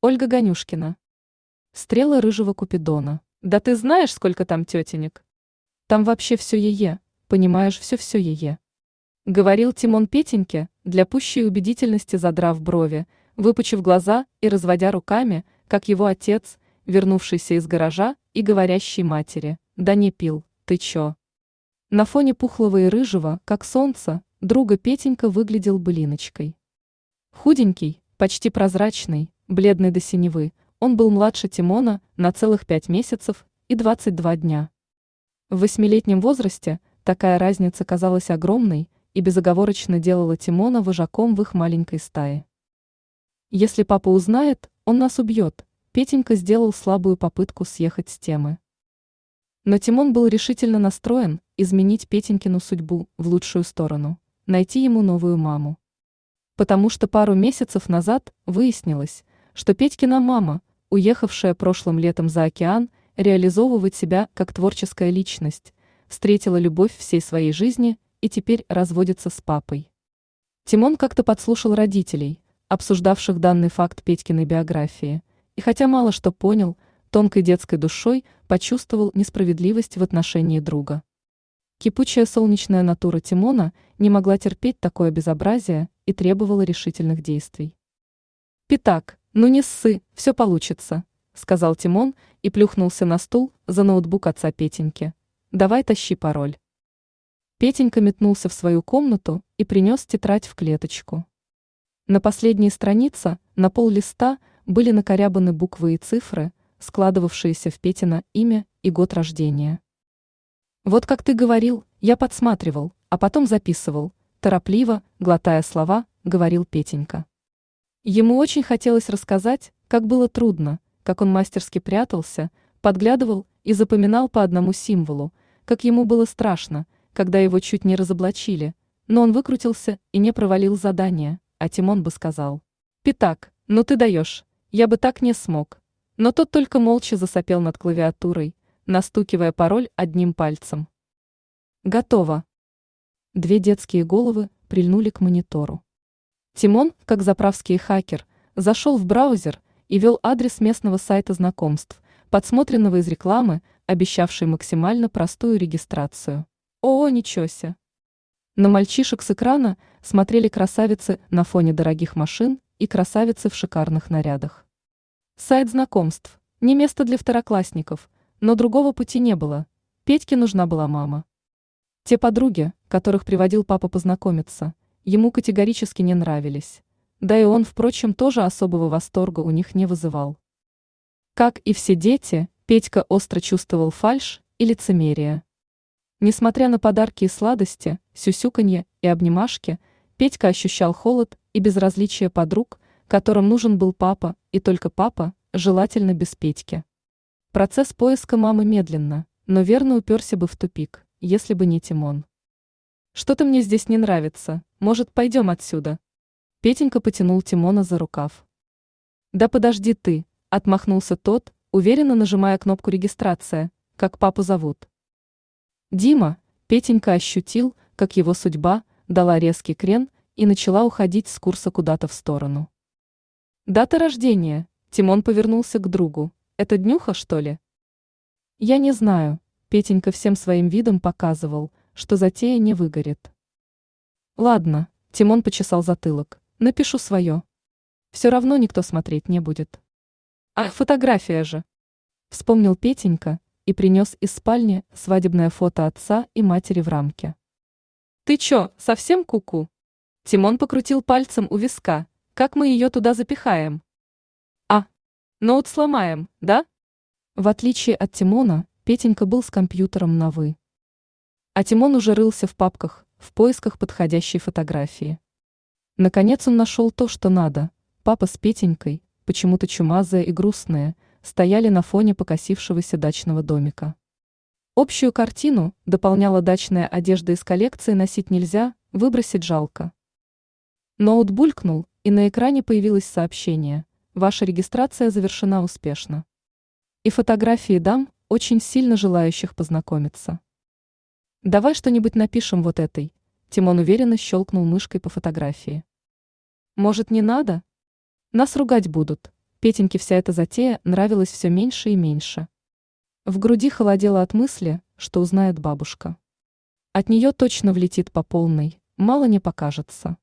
Ольга Ганюшкина. Стрелы рыжего Купидона. Да ты знаешь, сколько там тетенек? Там вообще все е-е, понимаешь, все е-е. Говорил Тимон Петеньке, для пущей убедительности задрав брови, выпучив глаза и разводя руками, как его отец, вернувшийся из гаража и говорящий матери: «Да не пил, ты чё?» На фоне пухлого и рыжего, как солнце, друга Петенька выглядел былиночкой. Худенький, почти прозрачный, бледный до синевы, он был младше Тимона на целых 5 месяцев и 22 дня. В 8-летнем возрасте такая разница казалась огромной и безоговорочно делала Тимона вожаком в их маленькой стае. «Если папа узнает, он нас убьет», Петенька сделал слабую попытку съехать с темы. Но Тимон был решительно настроен изменить Петенькину судьбу в лучшую сторону, найти ему новую маму. Потому что пару месяцев назад выяснилось, что Петькина мама, уехавшая прошлым летом за океан реализовывать себя как творческая личность, встретила любовь всей своей жизни и теперь разводится с папой. Тимон как-то подслушал родителей, обсуждавших данный факт Петькиной биографии, и хотя мало что понял, тонкой детской душой почувствовал несправедливость в отношении друга. Кипучая солнечная натура Тимона не могла терпеть такое безобразие и требовала решительных действий. «Пятак, ну не ссы, все получится», — сказал Тимон и плюхнулся на стул за ноутбук отца Петеньки. «Давай тащи пароль». Петенька метнулся в свою комнату и принес тетрадь в клеточку. На последней странице, на пол-листа, были накорябаны буквы и цифры, складывавшиеся в Петино имя и год рождения. «Вот как ты говорил, я подсматривал, а потом записывал», торопливо, глотая слова, говорил Петенька. Ему очень хотелось рассказать, как было трудно, как он мастерски прятался, подглядывал и запоминал по одному символу, как ему было страшно, когда его чуть не разоблачили, но он выкрутился и не провалил задание, а Тимон бы сказал: «Пятак, ну ты даешь, я бы так не смог». Но тот только молча засопел над клавиатурой, настукивая пароль одним пальцем. «Готово». Две детские головы прильнули к монитору. Тимон, как заправский хакер, зашел в браузер и ввел адрес местного сайта знакомств, подсмотренного из рекламы, обещавшей максимально простую регистрацию. О, ничего се! На мальчишек с экрана смотрели красавицы на фоне дорогих машин и красавицы в шикарных нарядах. Сайт знакомств – не место для второклассников, но другого пути не было. Петьке нужна была мама. Те подруги, которых приводил папа познакомиться, ему категорически не нравились. Да и он, впрочем, тоже особого восторга у них не вызывал. Как и все дети, Петька остро чувствовал фальшь и лицемерие. Несмотря на подарки и сладости, сюсюканье и обнимашки, Петька ощущал холод и безразличие подруг, которым нужен был папа, и только папа, желательно без Петьки. Процесс поиска мамы медленно, но верно уперся бы в тупик, если бы не Тимон. «Что-то мне здесь не нравится, может, пойдем отсюда?» Петенька потянул Тимона за рукав. «Да подожди ты», — отмахнулся тот, уверенно нажимая кнопку «Регистрация», как папу зовут. Дима. Петенька ощутил, как его судьба дала резкий крен и начала уходить с курса куда-то в сторону. «Дата рождения», — Тимон повернулся к другу. «Это днюха, что ли?» «Я не знаю», — Петенька всем своим видом показывал, что затея не выгорит. «Ладно», — Тимон почесал затылок, — «напишу свое. Все равно никто смотреть не будет». «А фотография же!» — вспомнил Петенька и принес из спальни свадебное фото отца и матери в рамке. «Ты чё, совсем куку?» Тимон покрутил пальцем у виска. «Как мы ее туда запихаем?» «А, ноут сломаем, да?» В отличие от Тимона, Петенька был с компьютером на «вы». А Тимон уже рылся в папках, в поисках подходящей фотографии. Наконец он нашел то, что надо. Папа с Петенькой, почему-то чумазые и грустные, стояли на фоне покосившегося дачного домика. Общую картину дополняла дачная одежда из коллекции «Носить нельзя, выбросить жалко». Ноут булькнул, и на экране появилось сообщение: «Ваша регистрация завершена успешно». И фотографии дам, очень сильно желающих познакомиться. «Давай что-нибудь напишем вот этой», — Тимон уверенно щелкнул мышкой по фотографии. «Может, не надо? Нас ругать будут», Петеньке вся эта затея нравилась все меньше и меньше. В груди холодело от мысли, что узнает бабушка. От нее точно влетит по полной, мало не покажется.